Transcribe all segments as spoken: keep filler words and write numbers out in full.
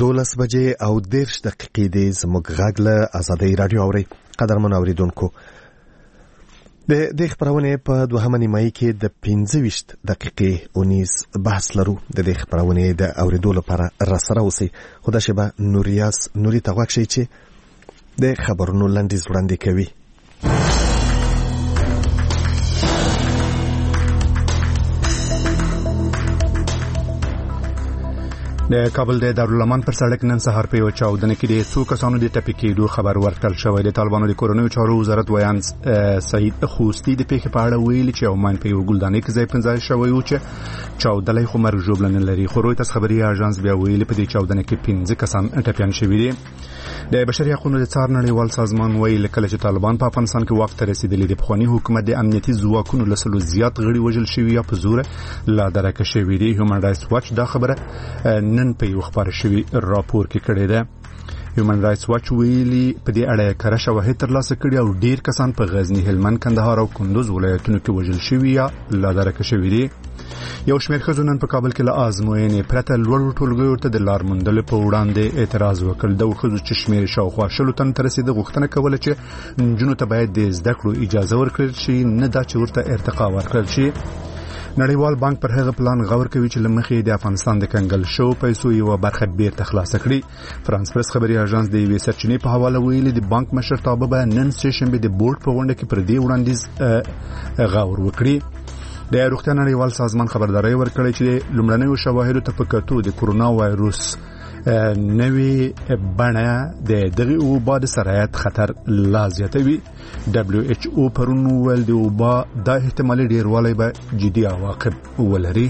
دولس بجې او دیرش دقیقې دی زموږ غږ له ازادۍ راډیو اورئ. قدرمن اورېدونکو، د دې خپرونې په دوهمه نیمایي کې د پنځه ویشت دقیقې اونیز بحث لرو. د دې خپرونې د اورېدو لپاره راسره اوسئ. خو دا شیبه نوریاس نوري ته غوږ شئ چې د خبرونو لنډیز وړاندې کوي. د کابل د دارالمان پر سړک نن سهار په یو چاودنه کې د څو کسانو د ټپي کېدو خبر ورکړل شوی. د طالبانو د کورونیو چارو وزارت ویان سعید خوستی د پیښې په اړه ویلي چې عمان په یو ګلدانۍ کې ځای پنځای شوی و چې چاودلې خو مرګ ژوبل نه لري. خو رویترز خبري اژانس بیا ویلي په دې چاودنه کې پنځه کسان ټپيان شوي دي. د بشري حقوقو د څار نړیوال سازمان ویلي کله چې طالبان په افغانستان کې وخت رسیدلی د پخوانی حکومت د امنیتي ځواکونو له سلو زیات غړي وژل شوي یا په زور لا درکه شوي دي. هیومن رائټس واچ دا خبره نن په یو خبر شوی راپور کې کړی دی. هیومن رائټس واچ ویلي په دې اړه کره شواهد ترلاسه کړي او ډیر کسان په غزنی، هلمند، کندهار او کندوز ولایتونو کې وژل شوي یا لا درکه شوي دي. یو شمېر ښځو نن په کابل کې له ازموینې پرته لوړو ټولګیو ته د لار موندلو په وړاندې اعتراض وکړ. د ښځو چې شمېر شاوخوا شلو تنو ته رسېده غوښتنه کوله چې نجونو ته باید د زده کړو اجازه ورکړل شي، نه دا چې ورته ارتقا ورکړل شي. نړیوال بانک پر هغه پلان غور کوي چې لمخې د افغانستان د کنګل شو پیسو یو برخه بیرته خلاص کړي. فرانس پریس خبري اژانس د یوې سرچینې په حواله ویلي د بانک مشرتابه به نن سه شنبه د بورډ په غونډه کې پر دې وړاندیز غور وکړي. د روغتیا نړیوال سازمان خبرداري ورکړې چې لومړنیو شواهدو ته په کتو د کورونا وایروس نوې بڼه د دغه وبا د سرایت خطر لا زیاتوي. دبليو ایچ او پرون ویل د وبا د احتمالي ډیروالی به جدي عواقب ولري.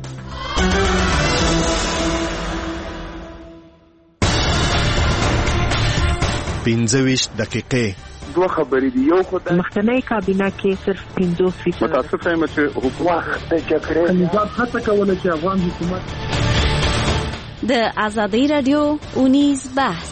پنځه ویشت دقیقې دوه خبرې دي. یو خدای مخکنی کابینه کې صرف پنځوس فیصد متاسف یم چې حکومت د جګړې نظام هڅه کوله چې افغان حکومت د ازادۍ راډیو اونیز بحث.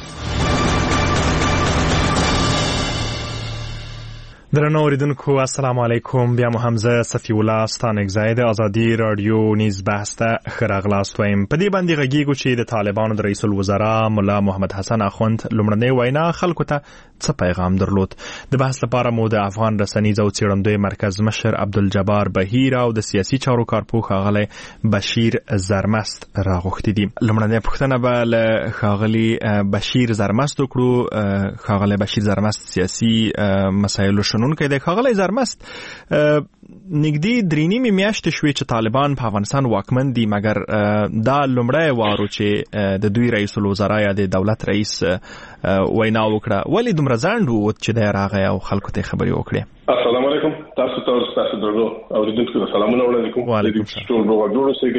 درنو اوریدونکو السلام علیکم. بیا مو حمزه صفی الله ستانک زاید ازادي رادیو نیز بحث ته خراغلاست وایم. په دې باندې غږیږو چې د طالبانو د رئیس الوزرا مولا محمد حسن اخوند لومړنۍ وینا خلکو ته څه پیغام درلود. د بحث لپاره مو د افغان رسنیز او څېړندوی مرکز مشر عبدالجبار بهیر او د سیاسي چارو کارپوه ښاغلی بشیر زرمست راغوښتي دي. لومړنۍ پوښتنه به له ښاغلي بشیر زرمست وکړو. ښاغلی بشیر زرمست سیاسي مسایلو شنونکی دی. ښاغلی زرمست، نږدې درې نیمې میاشتې شوې چې طالبان په افغانستان واکمن دي، مګر دا لومړی وارو چې د دوی رئیس الوزرا یا د دولت رئیس وینا وکړه. ولې دومره ځنډ و چې دی راغی او خلکو ته خبرې وکړې؟ السلام علیکم. تاسو ته تاسو درلو اوریدونکو ته سلامونه وړاندې کوم. وعلیکم السلام. ټول روغ جوړ اوسئ.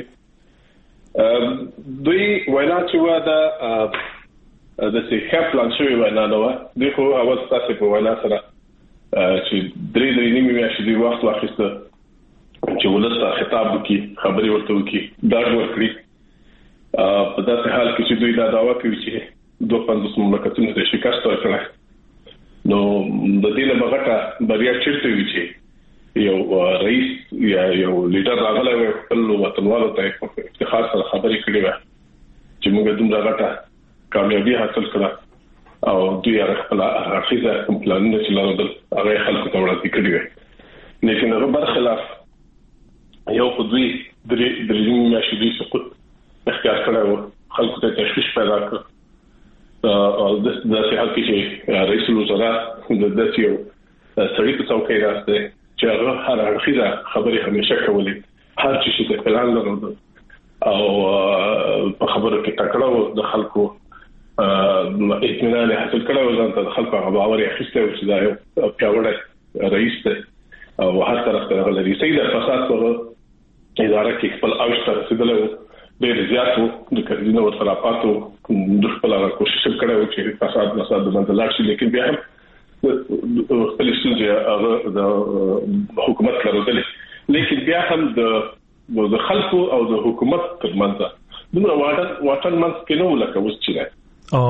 دوی وینا چې و دا د څه پلان شوی وینا نه و. دغه اول تاسو په وینا سره چې درې درې نیمې میاشتې دی وخت واخیسته چې ولسته خطاب وکړي، خبرې ورته وکړي، ډاډ ورکړي. په داسې حال کې چې دوی دا دعوا کوي چې دوه پنځوس مملکتونو ته شکست ورکړی، نو د دې نه بغټه بریا چیرته وي چې یو رئیس یا یو لیډر راغلی وي خپل وطنوالو ته افتخار سره خبرې کړې وي چې موږ دومره غټه کامیابي حاصل کړه او دوی هغه خپل اخیزه کوم پلانونه چې لرل هغه خلکو ته وړاندې کړی وي. لیکن هغه برخلاف یو خو دوی درې درې میاشتې دوی سقوط اختیار کړی و، خلکو ته تشویش پیدا کړ. او د داسې حال کې چې رئیس الوزرا د داسې یو سړي په څوکۍ راسته چې هغه هر اړخیزه خبرې همیشه کولې، هر څه چې پلان لرل او په خبرو کې تکړه و، د خلکو اطمینان حاصل کړو، ځان ته خلکو هغه باور یې اخیسته چې دا یو پیاوړی رئیس دی او هر طرف ته غلري. سید فساد په اداره کې خپل اوج ته رسیدلی و، ډېر زیات و، د کړنو ورسره پاتو د خپل کوشش کړو چې فساد فساد د منځ لاړ شي. لیکن بیا هم خپل ستونزې هغه د حکومت لرلې، لیکن بیا هم د خلکو او د حکومت ترمنځ دومره واټن واټن منځ کې نه و لکه اوس چې دی. او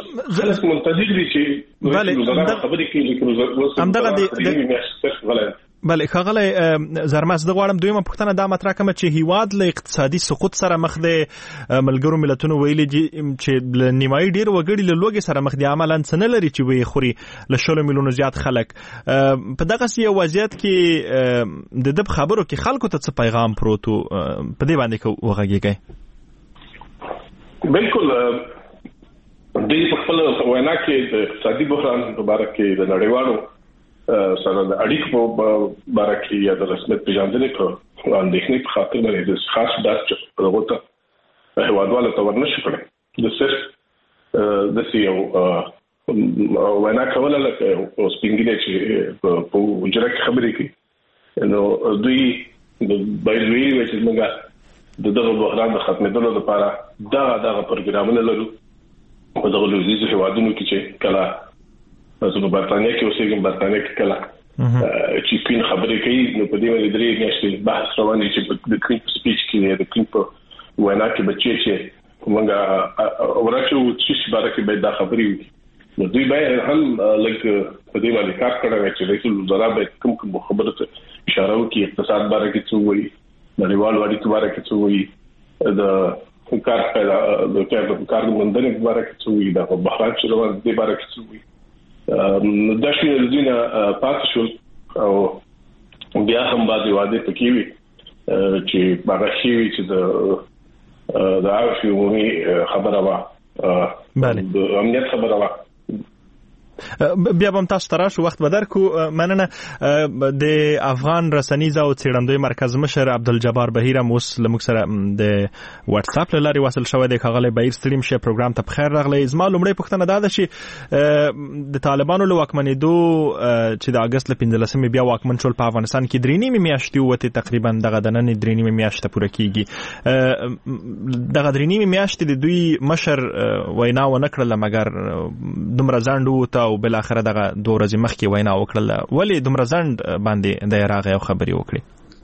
خلک منتظر دي چې بله خبرې کوي، لیکن همدغه د بله ښاغلی زرمس د غواړم دویمه پوښتنه دا مطرح کړم چې هیواد له اقتصادي سقوط سره مخ دی. ملګرو ملتونو ویلي چې له نیمایي ډېر وګړي له لوږې سره مخ دي، عملاً څه نه لري چې ویې خوري له شلو میلیونو زیات خلک. په دغسې یو وضعیت کې د ده په خبرو کې خلکو ته څه پیغام پروت و، په دې باندې که وغږېږئ. بالکل دوی په خپل وینا کې د اقتصادي بحران په باره کې د نړیوالو سره د اړیکو په باره کې یا د رسمیت پیژندنې په اندېښنې په خاطر باندې د خاص داسې هغه ته هیوادوالو ته ورنشي کړی د صرف د سیو وینا کوله لکه او سپینګلې چې په وجره کې خبرې کوي نو دوی د بایلوي چې موږ د دغه بحران د ختمېدلو لپاره دا دغه پروګرامونه لرو په دغه لویدیځ هیوادونو کې چې کله زه په برتانیا کې اوسېږم، برتانیا کې کله چې کوین خبرې کوي نو په دې باندې درې میاشتې بحث روان دي چې د کوین په سپیچ کې د کوین په وینا کې بچي چې موږ ورچو چې باره کې باید دا خبرې وکړي نو دوی باید هم لږ په دې باندې کار کړی چې رئیس الوزرا باید کوم کوم خبرو ته اشاره وکړي، اقتصاد باره کې څه وایي، نړیوالو اړیکو باره کې څه وایي، د کار د کار موندنې باره کې څه وایي، د بحران چې روان دی باره کې څه وایي. دا شي زینه پاتې شو او بیا هم بعضې وعدې پکې وي چې هغه شی وي چې د د عافیې عمومي خبره وه، د امنیت خبره وه. بیا به هم تاسو ته راشو، وخت به درکو. مننه. د افغان رسنیز او څېړندوی مرکز مشر عبدالجبار بهیر هم اوس له موږ سره د واتساپ له لارې وصل شوی دی. ښاغلی بهیر ستړي مشه، پروګرام ته بخیر راغلی. زما لومړۍ پوښتنه دا ده چې د طالبانو له واکمنېدو چې د اګست له پنځلسمې بیا واکمن شول په افغانستان کې درې نیمې میاشتې ووتې، تقریبا دغه د نن درې نیمې میاشته پوره کېږي. دغه درې نیمې میاشتې د دوی مشر وینا ونه کړله مګر دومره ځنډ ووته او بل اخر دغه دوه ورځې مخکې وینا وکړله. ولې دومره ځنډ باندې د راغی او خبرې وکړي؟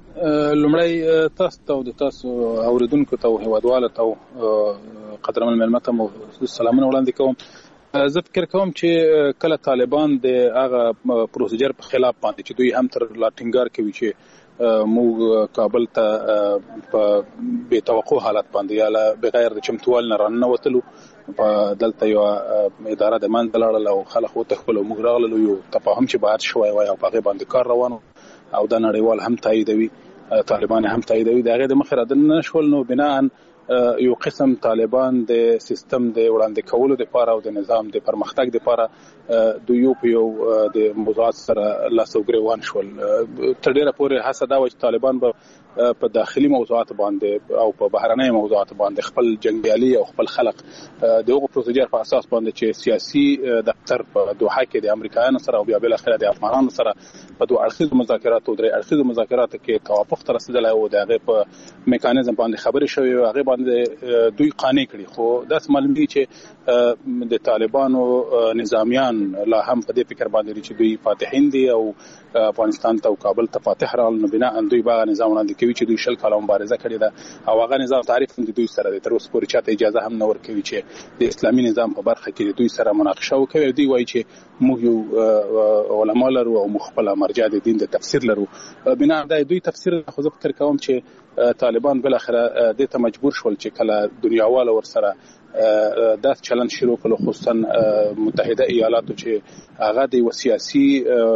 لومړی تاسو ته او د تاسو اوریدونکو ته او هیوادوالو ته قدرمن مېلمه ته مو سلامونه وړاندې کوم. زه فکر کوم چې کله طالبان د هغه پروسیجر په خلاف باندې چې دوی هم تر لا ټینګار کوي چې موږ کابل ته په بې توقع حالت باندې یا بغیر د چمتووالي نه راننوتلو، په دلته یو اداره د منځ لاړل او خلک وتښتل او موږ راغلو، یو تفاهم چې باید شوی وای او په هغې باندې کار روان او دا نړیوال هم تاییدوي، طالبان هم تاییدوي. د هغې د مخې رادننه شول نو بناً یو قسم طالبان د سیستم د وړاندې کولو لپاره او د نظام د پرمختګ لپاره دوی یو په یو د موضوعات سره لاس او ګریوان شول. تر ډیره پورې هڅه دا وه چې طالبان به په داخلي موضوعات باندې او په بهرنۍ موضوعات باندې خپل جنګیالي او خپل خلق د هغو پروسیجر په اساس باندې چې سیاسي دفتر په دوحه کې د امریکایانو سره او بیا بالاخره د افغانانو سره په دوه اړخیزو مذاکراتو درې اړخیزو مذاکراتو کې توافق ته رسېدلی و، د هغې په میکانیزم باندې خبرې شوې وې، هغې باندې دوی قانع کړي. خو داسې معلوم دي چې د طالبانو نظامیان لا هم په دې فکر باندې چې دوی فاتحین دي او افغانستان ته او کابل ته فاتح راغلل، نو بنا دوی به نظام وړاندې کوي چې دوی شل کاله مبارزه کړې ده او هغه نظام تعریف هم د دوی سره دی. تر اوسه پورې چاته اجازه هم نه ورکوي چې د اسلامي نظام په برخه کې دوی سره مناقشه وکړي. دوی وایي چې موږ یو علما لرو او موږ خپله مرجع د دین د تفسیر لرو. بنا دا دوی تفسیر خو زه فکر کوم چې طالبان بالاخره دې ته مجبور شول چې کله دنیاواله ورسره دا چلن شروع کړو، خصوصا متحده ایالاتو چې هغه د سیاسي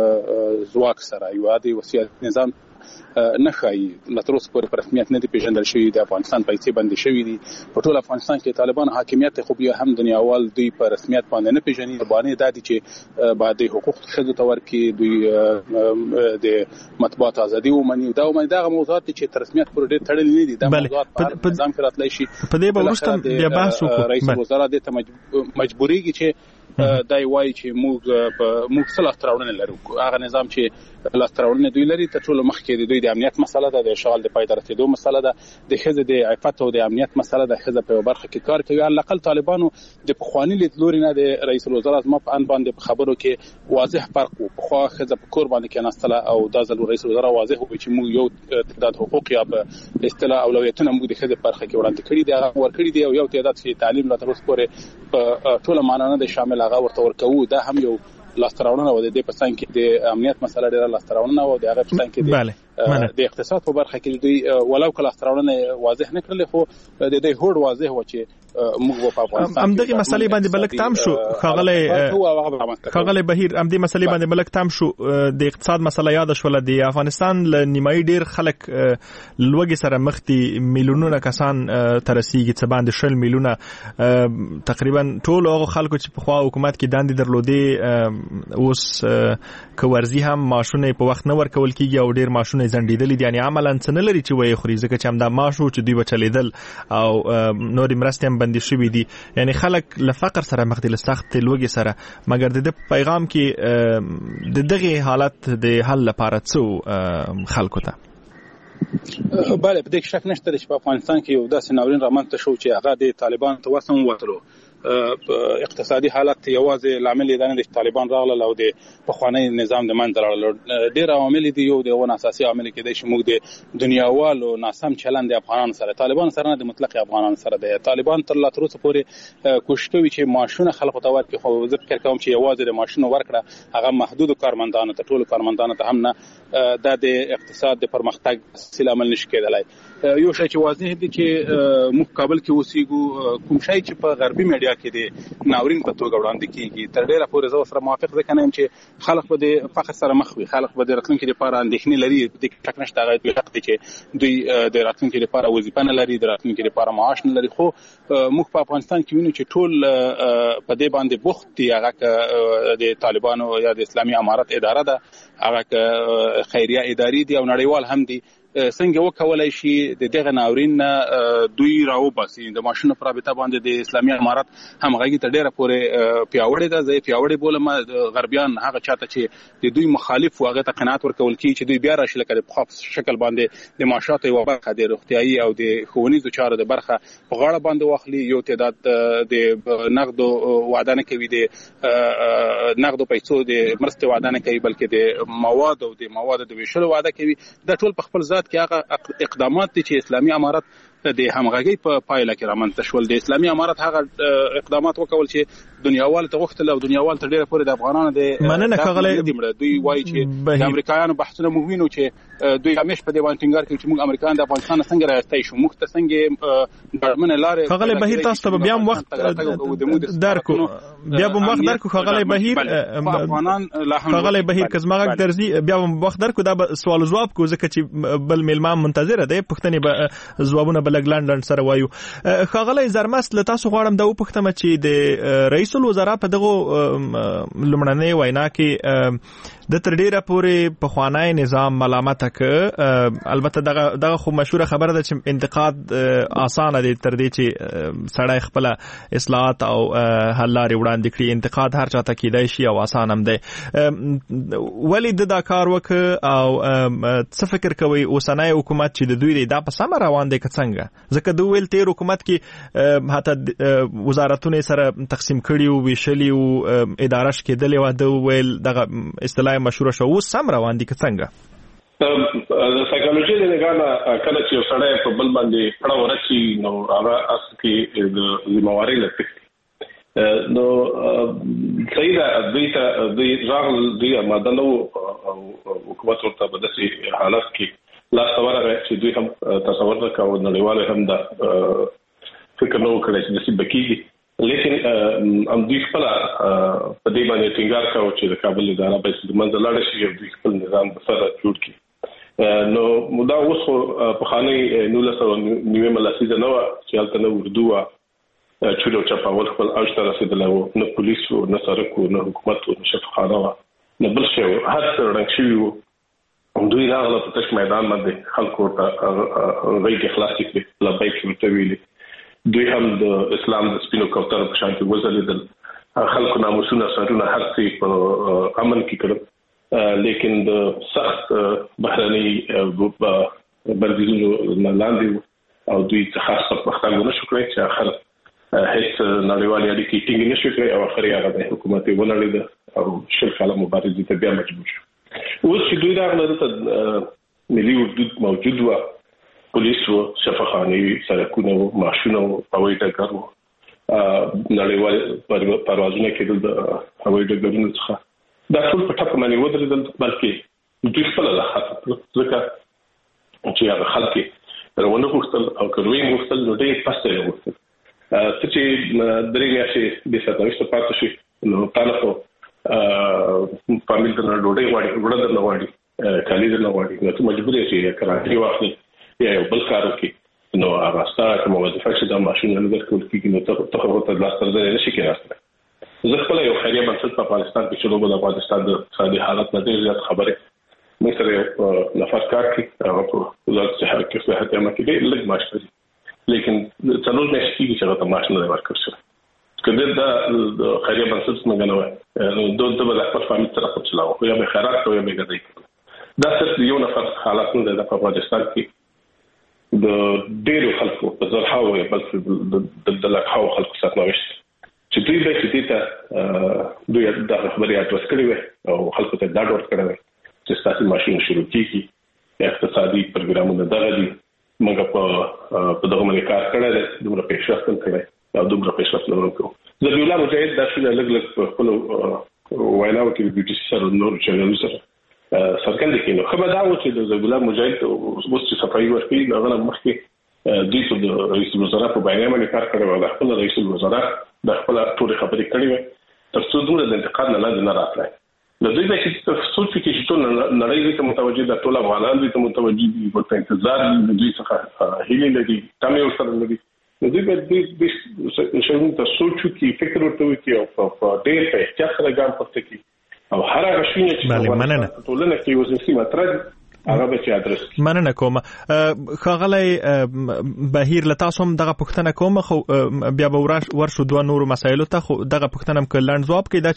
ځواک سره یو د سیاسي نظام نه ښایي، لا تر اوسه پورې په رسمیت نه دي پېژندل شوي، د افغانستان پیسې بندې شوي دي په ټول افغانستان کې. طالبان حاکمیت خو بیا هم دنیاوال دوی په رسمیت باندې نه پېژني. بانې دا دي چې باید حقوق ښځو ته ورکړي، دوی د مطبوعات ازادي ومني. دا ومني دغه موضوعات چې تر رسمیت پورې ډېر تړلي نه دي. دا موضوعات په هر نظام کې راتلی شي. په دې به وروسته بیا بحث وکړو. رئیس الوزرا دې ته مجبورېږي چې دا وایي چې موږ په موږ څه لاسته راوړنې لرو. هغه نظام چې لاسته راوړنې دوی لري تر ټولو مخکې د دوی د امنیت مسله ده، د اشغال د پای ته رسېدو مسله ده، د ښځې د عفت او د امنیت مسله ده. ښځه په یوه برخه کې کار کوي. حداقل طالبانو د پخواني لیدلوري نه د رئیس الوزرا زما په اند باندې په خبرو کې واضح فرق و. پخوا ښځه په کور باندې کېناستله او دا ځل رئیس الوزرا واضح وکړي چې موږ یو تعداد حقوق یا په اصطلاح اولویتونه موږ د ښځې په برخه کې وړاندې کړي دي، هغه ورکړي دي، او یو تعداد چې تعلیم لا تر اوسه پورې په ټوله معنا نه دی شامل هغه ورته ورکوو. دا هم یو لاستراونه و د دې په څنګ کې د امنیت مسله ډیره لاستراونه و د هغه په څنګ کې د د اقتصاد په برخه کې دوی ولو کله لاستراونه واضح نه کړل خو د دې هوډ واضح و چې موږ په افغانستان هم دغه مسلې باندې بلک تام شو خغله خغله بهیر هم دې مسلې باندې بلک تام شو د اقتصاد مسله یاد شول د افغانستان ل نیمایي ډیر خلک لوګي سره مختي میلیونونه کسان ترسيږي څه باندې شل میلیونه تقریبا ټول هغه خلکو چې په خوا حکومت کې داندې درلودي اوس کورزي هم ماشونه په وخت نه ورکول کیږي او ډیر ماشونه زندیدل دي یعنی عملاً څه نه لري چې وایي خوري ځکه چې هم دا ماشو چې دوی بچلیدل او نورې مرستې هم بندي شوې دي یعنی خلک له فقر سره مخ دي له سخت لوګي سره مګر د پیغام کې د دغه حالت د حل لپاره څو خلکو ته بله په دې شک نشته چې په افغانستان کې یو داسې ناورین رامنځته شو چې هغه د طالبان ته وسم وتلو اقتصادي حالت یوازې لامل دی نه د طالبان راغله او د پخوانی نظام د منځ راغله ډیر عوامل دي یو د ون اساسي عامل کې د شموږ د دنیاوالو ناسم چلند د افغانانو سره طالبان سره نه د مطلق افغانانو سره دی طالبان تر لا تر اوسه پورې کوشش کوي چې ماشونه خلکو ته ورکړي خو زه فکر کوم چې یوازې د ماشونو ورکړه هغه محدود کارمندانو ته ټول کارمندانو ته هم نه د اقتصاد د پرمختګ سیل عمل نشي کېدلای یو شی چې واضح دي چې موږ کابل کې اوسېږو کوم شی چې په غربي میډیا کې د ناورین په توګه وړاندې کیږي تر ډیره پورې زه سره موافق ځکه نه یم چې خلک به د فقر سره مخ وي خلک به د راتلونکي لپاره اندېښنې لري د ټک نشته هغه حق دي چې دوی د راتلونکي لپاره وظیفه نه لري د راتلونکي لپاره معاش نه لري خو موږ په افغانستان کې وینو چې ټول په دې باندې بوخت دي هغه د طالبانو یا د اسلامي امارت اداره ده هغه خیریه اداري دي او نړیوال هم دي څنګه وکولای شي د دغه ناورین دوی راو باسي د ماشونو پر رابطه باندې د اسلامي امارت همغږي ته ډیره پورې پیاوړې ده زه پیاوړې بولم د غربیان هغه چاته چې د دوی مخالف واغه ته قناعت ورکول کی چې دوی بیا راشي لکه په خاص شکل باندې د معاشات یو برخه د روغتيایي او د ښوونیزو چارو د برخه په غاړه باندې واخلي یو تعداد د نقدو وعده نه کوي د نقدو پیسو د مرستې وعده نه کوي بلکې د مواد او د مواد د ویشلو وعده کوي د ټول په خپل ذات کې هغه اقدامات دي چې اسلامي امارت د همغږي په پایله کې رامنځته شول د اسلامي امارت هغه اقدامات وکول چې دنیاوال ته وختل او دنیاوال ته ډیره پورې د افغانانو د مننه کغله دوی وایي چې د امریکایانو بحثونه موږ وینو چې دوی همیش په دې باندې ټینګار کوي چې موږ امریکایان د افغانستان څنګه راځي شو موږ ته څنګه ډړمنه لارې کغله بهیر تاسو ته بیا وخت درکو بیا به وخت درکو کغله بهیر افغانان کغله بهیر کزماغ درځي بیا به وخت درکو دا سوال جواب کو ځکه چې بل میلمان منتظر دی پښتني به جوابونه بلګلند سره وایو خغله زرمست له تاسو غواړم دا وپختم چې د رئیس الوزرا په دغه لمړنۍ وینا کې د تر ډیره پورې په خوانای نظام ملامت ک البته دغه دغه خو مشهور خبره ده چې انتقاد اسانه دي تر دې چې سړی خپل اصلاحات او حل لارې وړاندې کړي انتقاد هر چاته کیدای شي او اسان هم دی ولی د دا کار وک او څه فکر کوي اوسنۍ حکومت چې د دوی دا په سم روان دي څنګه ځکه دوی ول تیر حکومت کې حتی وزارتونه سره تقسیم کړي او ویشلي او ادارش کېدلې و د ویل دغه اصطلاح مشهور شو اوس سم روان دي څنګه د سایکولوژي د نگاه کله چې سړی په بل باندې پړه ورچی نو هغه اصلي د ذمہواری لته نو صحیح ده دوی ته دوی ځان دوی مدنو حکومت ورته په داسې حالت کې لا تصور چې دوی هم تصور وکاو نړیواله هم دا فکر نو کړی چې داسې بکیږي لیکن ام دوی خپل په دې باندې ټینګار کاوه چې د کابل اداره به د منځ لاړ شي او دوی خپل نظام به سره جوړ کړي نو مودا اوس په خاني نو له نیمه ملاسیزه نو چې هلته نو اردو چلو چپاول خپل اوج ته رسیدلی و نه پولیس و نه سرک و نه حکومت و نه شفاخانه و نه بل شی و هر څه رنګ شوي و دوی راغله په تش میدان باندې خلکو ته غېږې خلاصې کړې لبیک ورته ویلي دوی هم د اسلام د سپینو کوترو په شان کې وزلیدل خلکو ناموسونه سرونه هر څه په امن کې کړل لیکن د سخت بهرني بندیزونو لاندې او دوی څخه خاص پرمختګ ونه شو کړی چې اخر هیڅ نړیوالې اړیکې ټینګې نشو کړې او اخر یې هغه د حکومت ولړېده او شل کاله مبارزې ته بیا مجبور شو اوس چې دوی راغله د ملي حدود موجود و پولیس و شفاخانه سرکونه و ماشونه و هوایي ډګر و نړیوال پروازونه کېدل د هوایي ډګرونو څخه دا ټول په ټاپ باندې ودرېدل بلکې دوی خپل له خاطر ځکه چې هغه خلک روانه غوښتل او کروي غوښتل نو ډېر پسته غوښتل څه چې درې میاشتې د ساتنويشت پاتې شي نو تاسو فامیل د ډوډۍ غواړي وړاندې د غواړي کالي د غواړي نو ته مجبور یې چې کراچي واخلي یا یو بل کار وکړي نو هغه ستاسو کوم وظیفه چې د ماشين نه درکول کیږي نو ته ته ته لاس تر دې نشي کېږي. زه خپل یو خیریه بنسټ په افغانستان کې چې لوبه د افغانستان د اقتصادي حالت نه ډېر زیات خبره مې سره نفر کار کوي هغه په وزارت صحت کې صحت عامه کې ډېر لږ معاش لري لیکن څلور میاشتې کېږي چې هغه معاش نه ورکړل شي. کله دا خیریه بنسټ څنګه نه وای نو دوی د خپل فامیل سره په چلاو خو یا به خیرات کوي یا به ګټي دا صرف یو نفر حالت نه ده په افغانستان کې د ډېرو خلکو په زرهاو بلکې د لکهاو خلکو ساتنويشت چې دوی به چې ته دوی د خبرې اډرس کړی وي او خلکو ته دا ډور کړی وي چې تاسو ماشين شروع کیږي اقتصادي پروګرامونه دغه دي موږ په په دغه باندې کار کړی دی دومره پیشرفت کړی او دومره پیشرفت لرونکو زه د ویلا مجاهد د څه لګ لګ خپل وایلاو کې د بي ټي سي سره نور چینل سره سرګند کینو خبر دا و چې د زګولا مجاهد اوس چې صفایي ورکړي هغه مخکې دوی ته د رئیس الوزرا په بیان باندې کار کړی و د خپل رئیس الوزرا د خپل ټول خبرې کړې وي تر څو دوی د انتقاد نه لاندې نه راتلای نو دوی به چې سوچ کې چې ټول نړۍ ته متوجه د ټول افغانان دي ته متوجه دي په انتظار دوی څخه هیله لري تمه یو سره لري نو دوی به دوی شنو ته سوچ کې فکر ورته وکړي او په ډېر په احتیاط سره ګام پورته کړي او هر هغه شی چې ټولنه کې وزنسي مطرح هغه به چې ادرس مننه کوم خغلی بهیر لتاسو هم دغه پښتنه کوم خو بیا به ورشو دوه نور مسایلو ته خو دغه پښتنه هم کلند جواب کوي دا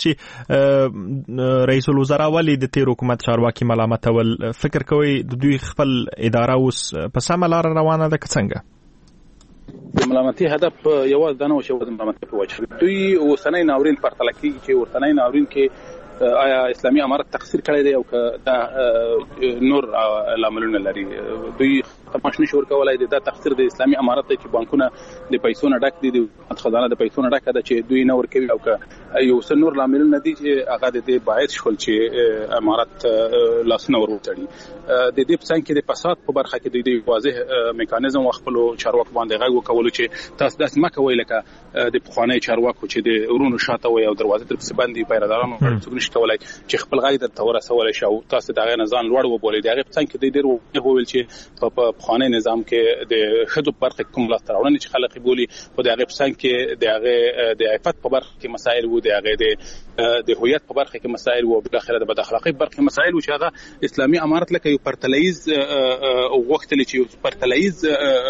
چې رئیس الوزرا ولی د تیر حکومت چارواکي ملامت ول فکر کوي د دوی خپل اداره اوس په سم لار روانه ده څنګه د ملامتي هدف یو ځانو شو د ملامتي په وجه دوی اوسنۍ ناورین پرتله کوي چې ورتنۍ ناورین کې آیا اسلامي امارت تقصیر کړی دی او دا نور لاملونه لري دوی تماش نشي ورکولای دا تقصیر د اسلامي امارت ته چې بانکونه د پیسو نه ډک دي د خزانه د پیسو نه ډک ده چې دوی نه ورکوي او که یو څه نور لاملونه دي چې هغه د دې باعث شول چې امارت لاسونه وروټړي د دې په څنګه کې د فساد په برخه کې د واضح میکانیزم خپل چارواکو باندې غږ وکول چې تاسو داسې ما کوي لکه د پخوانی چارواکو چې د ورونو شاته وي او دروازه تر څه باندې پیرادارانو څنګه کولای چې خپل غږ د تورسول شي او تاسو دغه نه ځان لوړ وبولئ دغه څنګه کې د ډیر وویل چې په خانه نظام کې د خدو برخه کوم لا ترونه چې خلک بولی په دغه څنګه کې دغه د عفت په برخه کې مسائل وو دغه د د هویت په برخه کې مسائل وو په اخر د بد اخلاقی برخه مسائل وو چې هغه اسلامي امارت لکه یو پرتلایز او وخت لې چې پرتلایز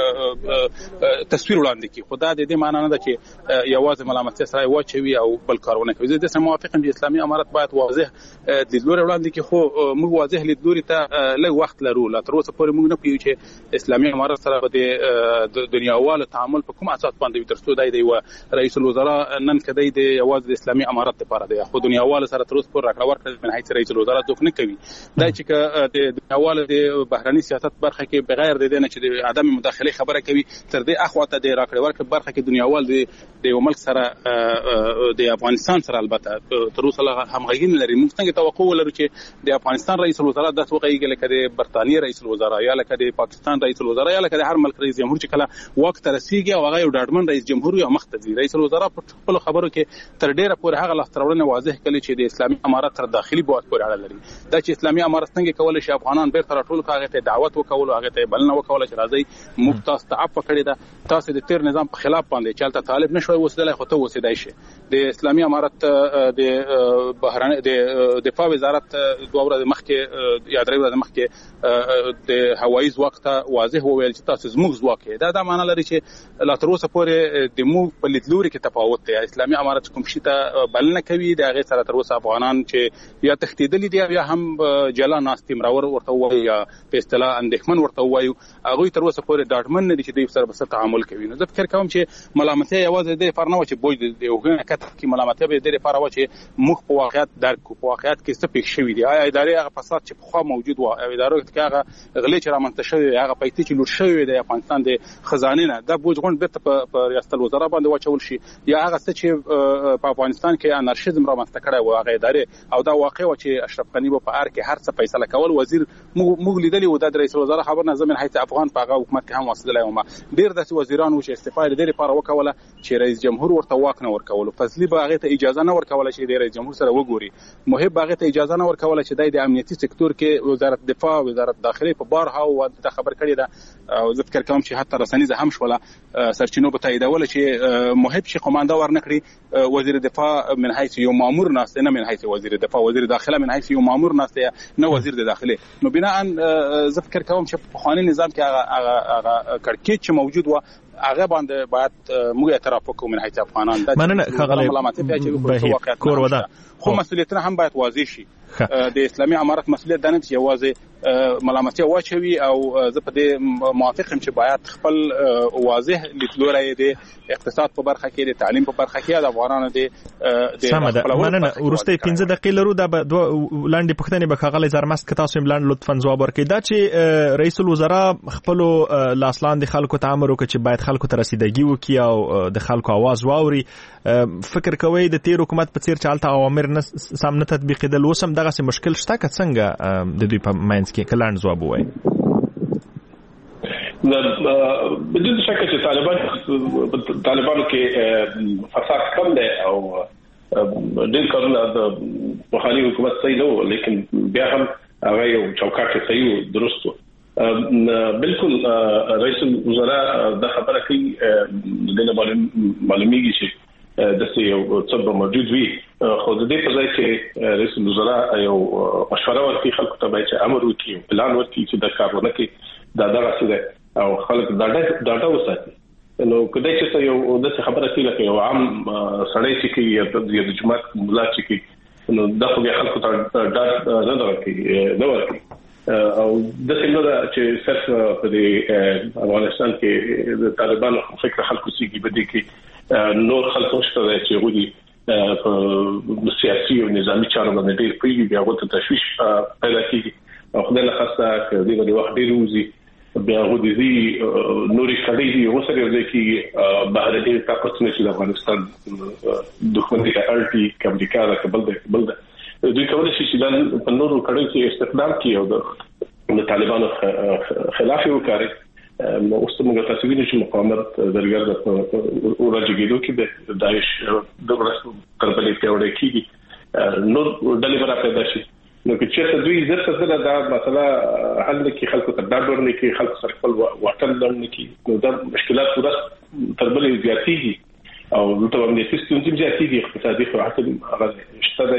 تصویر وړاندې کی خدای د دې معنی نه ده چې یوازې ملامتي سره واچوي او بل کارونه کوي زه د سم موافقم چې اسلامي امارت باید واضح لیدلوري وړاندې کې خو موږ واضح لیدلوري ته لږ وخت لرو لا تر اوسه پورې موږ نه پیو چې اسلامي امارت سره د دنیاوالو تعامل په کوم اساس باندې ترڅو دای دی و رئیس الوزرا نن کدی د یوازې د اسلامي امارت لپاره دی خو دنیاوالو سره تر اوسه پورې راکړه ورکړه من حیث رئیس الوزرا څوک نه کوي دا چې د دنیاوالو د بهرني سیاست برخه کې بغیر د دې نه چې د عدم مداخله خبره کوي تر دې اخواته د راکړه ورکړه برخه کې دنیاوال د یو ملک سره د افغانستان سره البته تر اوسه همغږي لري موږ څنګه توقع ولرو چې د افغانستان رئیس الوزرا د توقعي لکه د برتانیې رئیس الوزرا یا لکه د پاکستان رئیس الوزرا یا لکه د هر ملک رئیس جمهور چې کله وخت رسیدي او هغه یو ډاډمن رئیس جمهور یا مختزي رئیس الوزرا په خپل خبرو کې تر ډیره پورې هغه لاسترونه واضح کړي چې د اسلامي امارت تر داخلي بواد پورې اړه لري دا چې اسلامي امارت څنګه کولای شي افغانان بیرته راټول کړي ته دعوت وکول هغه ته بلنه وکول چې راځي مفتاس تعف کړي دا تاسو د تیر نظام په خلاف باندې چلته طالب نشوي وسیدل خو ته وسیدای شي د اسلامي امارت د بهران د دفاع وزارت دوه ورځې مخکې یا درې ورځې مخکې د هوایي ځواک ته واضح وویل چې تاسو زموږ ځواک دا دا معنی لري چې لا تر اوسه پورې د مو په لیدلوري کې تفاوت دی اسلامي امارت کوم شي ته بلنه کوي د هغه سره تر اوسه افغانان چې یا تختیدلي دي یا هم جلا ناس تیمراور ورته وایي یا په اصطلاح اندېښمن ورته وایي هغه تر اوسه پورې ډاډمن نه دي چې دوی سره به تعامل کوي نو زه فکر کوم چې ملامتي یوازې د فرنه و چې بوج د یوګه کته کې ملامتي به د لپاره و چې مخ په واقعیت درک کو په واقعیت کې څه پېښ شوی دی آیا ادارې هغه فساد چې په خوا موجود و او ادارو کې هغه غلې چې رامنځته شوی هغه پیسې چې لوټ شوی دی افغانستان د خزانه نه د بوج غونډ بیرته په ریاست الوزرا باندې واچول شي یا هغه څه چې په افغانستان کې انارشیزم رامنځته کړی و هغه ادارې او دا واقع و چې اشرف غنی په ار کې هر څه فیصله کول وزیر موږ لیدلی و د رئیس الوزرا خبر نه زمين حیث افغان په هغه حکومت کې هم واسطه و ما ډیر د وزیران و چې استعفا لري لپاره وکوله چې رئیس جمهور ورته واک نه ورکول فضلی به هغه ته اجازه نه ورکول چې د رئیس جمهور سره وګوري محب هغه ته اجازه نه ورکول چې د امنیتي سکتور کې وزارت دفاع وزارت داخلي په بارها او د خبر کړی دا او زه فکر کوم چې حتی رسنیز هم شوله سرچینو به تاییدول چې محب چې قومانده ورنکړي وزیر دفاع من حيث یو مامور ناسته نه من حيث وزیر دفاع وزیر داخله من حيث یو مامور ناسته نه وزیر د داخله نو بنا ان زه فکر کوم چې په قانوني نظام کې هغه هغه کړکېچ چې موجود و هغه باندې باید موږ اعتراف وکړو من حيث افغانان د ملامتي پیاچې واقعیت کور ودا خو مسؤلیتونه هم باید واضح شي د اسلامي امارت مسؤلیت دنه چې یوازې ملامتي واچوي او زه په دې موافق یم چې باید خپل واضح لیدلوری د اقتصاد په برخه کې د تعلیم په برخه کې د افغانانو د سمده مننه ورسته پنځه دقیقې لرو د لاندې پښتنې به خغل زرمست که تاسو ملاند لطفا ځواب ورکړئ دا چې رئیس الوزرا خپل لاسلاندې خلکو ته امر وکړي چې باید خلکو ته رسیدګي وکړي او د خلکو आवाज واوري فکر کوي د تیر حکومت په څیر چالت اوامر نه سم نه تطبیقېدل وسم دغه څه مشکل شته که څنګه د دوی په ماینس کې کلاند ځواب وایي بدون شک چې طالبان طالبانو کې فساد کم دی او ډېر کارونه د بخاري حکومت صحیح نه و لیکن بیا هم هغه یو چوکاټ صحیح درست و بالکل رئیس الوزرا د خبره کوي د معلومیږي چې د یو څه موجود وي خو د دې په ځای کې رئیس الوزرا یو مشوره ورکړي خلکو ته باید چې امر وکړي پلان ورکړي چې د کارونه کې دا دغه څه او خلک دا ډاټا وساتي نو کله چې یو د خبره کوي لکه یو عام سړی چې کوي د جماعت ملا چې کوي نو دا خو بیا خلکو ته ډاټا نه ورکړي نه ورکړي او د څنګه چې صرف په دې افغانستان کې د طالبانو فکر خلکو سیږي بده کې نور خلکو شته چې غوډي په سیاسي او نظامی چارو باندې ډېر پیږي بیا غوته تشویش پیدا کیږي او خدای له خاصه چې دغه د وخت ډېر وزي بیا غوډي دي نوري کړي دي اوس لري چې بهر دې طاقت نه چې د افغانستان دښمن دي ارتي امریکا دا کبل ده بل ده دوی کولای شي چې د په نورو کړي کې استخدام کوي او د طالبانو خلاف وکړي نو اوس موږ تاسو وینئ چې مقاومت درګرد په ورځګیدو کې د داعش د ورسو تربلې پیوړې کیږي نو ډلې برابر پیدا شي نو چې دوی زر څه دا مثلا حل کې خلکو ته دا ډور نه کې خلک سره خپل وطن لرنه کې نو دا مشکلات ورس تربلې زیاتېږي او دلته باندې سیستم چې زیاتېږي اقتصادي فعالیت هغه شته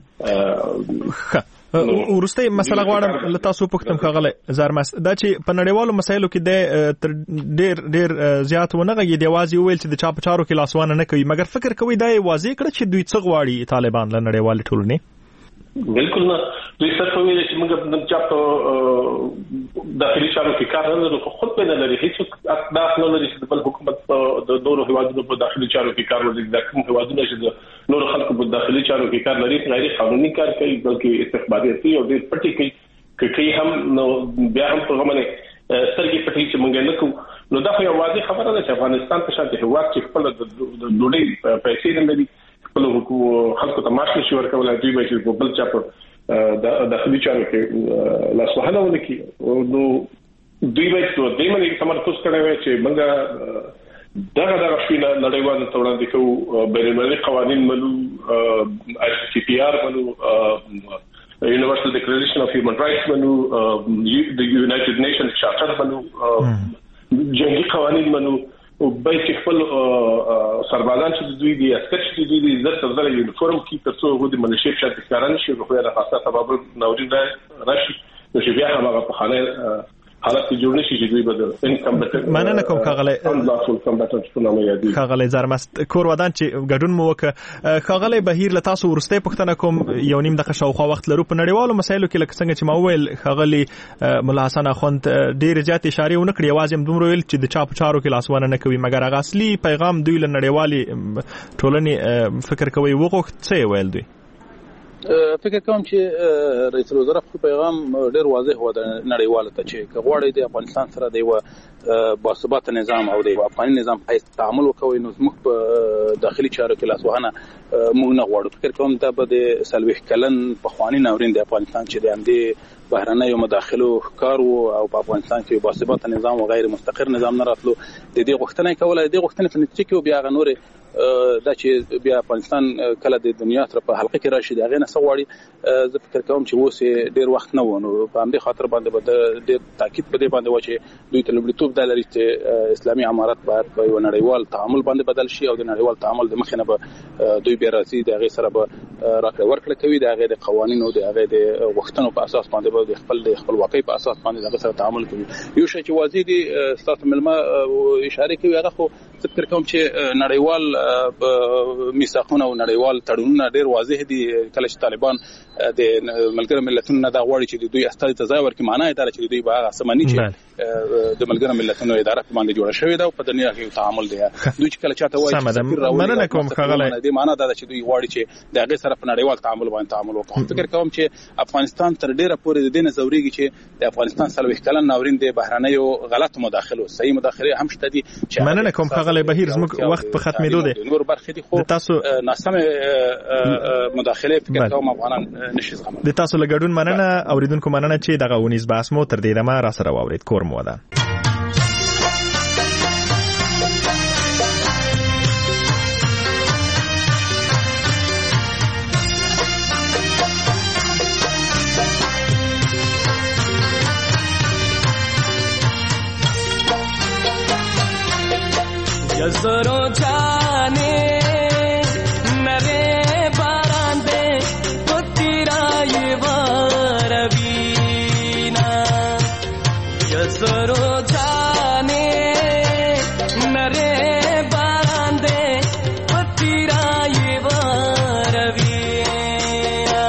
ده ورسته مسله غواړم له تاسو پوښتنه کوله زرمست دا چې په نړیوالو مسایلو کې د ډېر ډېر زیات ونه غږی دی واځي ویل چې د چا په چارو کې لاسوانه نه کوي مګر فکر کوي دا واځي کړ چې دوی څه غواړي طالبان له نړیوال ټولنې بالکل نه دوی څه کوي چې موږ د چا په داخلي چارو کې کار نه لرو خو په نه لري هیڅ اقدام نه لري چې بل حکومت د نورو هیوادونو په داخلي چارو کې کار ولري د کوم هیوادونو چې نورو خلکو په داخلي چارو کې کار لري غیر قانوني کار کوي بلکې استخباراتي او د پټي کوي کوي هم نو بیا هم په غمنه سترګې پټي چې موږ نه کوو نو دا خو یو واضح خبره ده چې افغانستان په شان د هیواد چې خپل د ډوډۍ پیسې نه لري خپل خلکو ته معاش نشي ورکولای دوی به چې بل چا په د داخلي چارو کې لاسوهنه ونکړي نو دوی به د دې باندې تمرکز کوي چې موږ دغه دغه شینه نړیوال توړاندې کوو بینالمللي قوانين منو آی سی پی آر منو Universal Declaration of Human Rights منو the United Nations Charter منو جنگي قوانين منو او به چې خپل سربازان چې دوی دي عسكر چې دوی دي عزت سره یونیفورم کې ترڅو غوډي ملشي شات کاران شي خو یا خاصه سبب نوري راشي نو چې بیا هغه په حاله حالت جوړ نشي چې دوی بدل انکمبټنت مننه کوم کاغله انلاسول کمبټنت په نامه یادي کاغله زرمست کور ودان چې ګډون مو وک کاغله بهیر له تاسو ورسته پښتنه کوم یو نیم دغه شاوخوا وخت لرو په نړیوالو مسایلو کې لکه څنګه چې ما ویل کاغله مولا حسن اخوند ډیر زیات اشاره ونکړي आवाज هم دومره ویل چې د چا په چارو کې لاسونه نه کوي مګر هغه اصلي پیغام دوی له نړیوالي ټولنې فکر کوي وغوښت څه ویل دوی فکر کوم چې رئیس الوزرا خپل پیغام ډېر واضح و د نړیوالو ته چې غواړي د افغانستان سره د یو باثبات نظام او د افغاني نظام په تعامل وکوي نو زموږ په داخلي چارو کې لاسوهنه موږ نه غواړو. فکر کوم دا به د سلويخ کلن په خواني ناورین د افغانستان چې د اندې بهرنیو مداخلو کار او په افغانستان کې باثبات نظام او غیر مستقر نظام نه راتلو د دې غوښتنه کوله. د غوښتنې په نتیجه کې بیا غنور دا چې بیا افغانستان کله د دنیا تر په حلقه کې راشي دا غي نه سغواړي. زه فکر کوم چې اوس ډیر وخت نه ونه په همدې خاطر باندې به د تاکید په دې باندې و چې دوی ته لومړیتوب د لري چې اسلامي امارات باید په یو نړیوال تعامل باندې بدل شي او د نړیوال تعامل د مخ نه به دوی بیا راځي د غي سره به راکړه ورکړه کوي د غي د قوانینو د غي د وختونو په اساس باندې به د خپل د خپل واقعي په اساس باندې د سره تعامل کوي. یو شی چې واضح دي ستاسو ملما اشاره کوي هغه خو فکر کوم چې نړیوال میثاقونه او نړیوال تړونونه ډیر واضح دي. کله چې طالبان د ملګرو ملتونو نه دا غواړي چې دوی استاد ته ځای ورکړي معنی دا چې دوی به سمانی چې د ملګرو ملتونو اداره په باندې جوړه شوې ده او په دنیا کې تعامل دی. دوی چې کله چاته وایي مننه کوم خغله د معنی دا چې دوی غواړي چې د هغه سره په نړیوال تعامل باندې تعامل وکړي. فکر کوم چې افغانستان تر ډیره پورې د دې نظریږي چې د افغانستان سلوي کلن ناورین د بهرنیو غلط مداخلو صحیح مداخله هم شته دي. مننه کوم خغله بهیر زموږ وخت په ختمېدو دی. نور برخې دي خو تاسو ناسمه مداخله فکر کوم افغانان نشي زغمل. د تاسو لګډون مننه اوریدونکو مننه چې دغه ونیز بحث مو تر دې دمه را سره واورید. کور مو ده. یزرو جانے نرے باراندے پتیرائی واروینا یزرو جانے نرے باراندے پتیرائی واروینا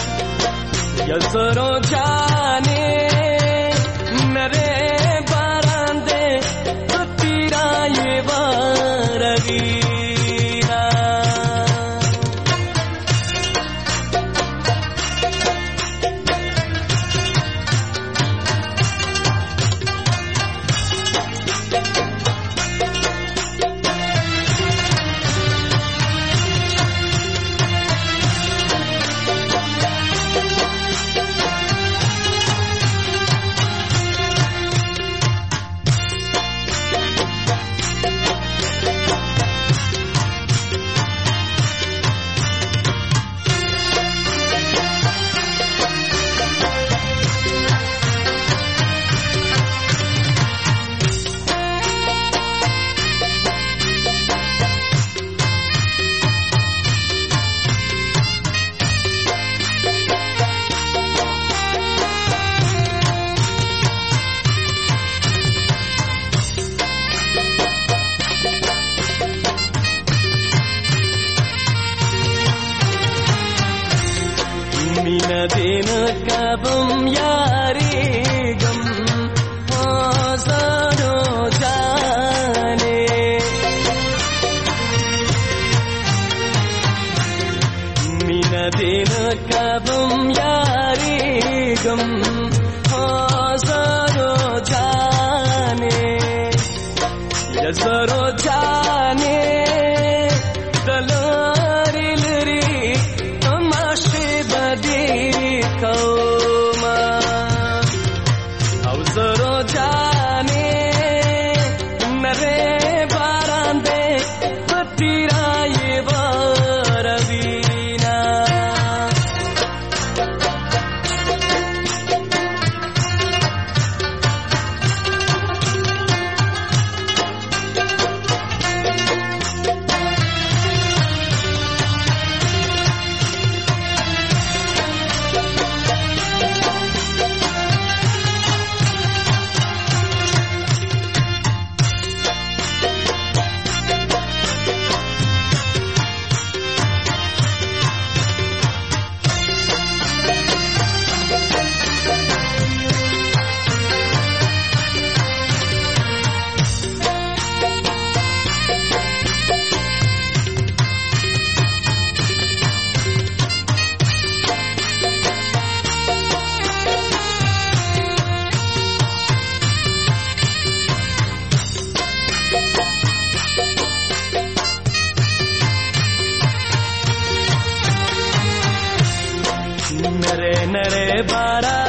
یزرو جانے نرے दिन कबम यारी गम हजारों जाने मीना दिन कबम यारी गम हजारों जाने हजारों जाने दलारी लरी तमाशे बदी कौमा او زرو जाने नरे बारांदे पतिराये वारवीना باران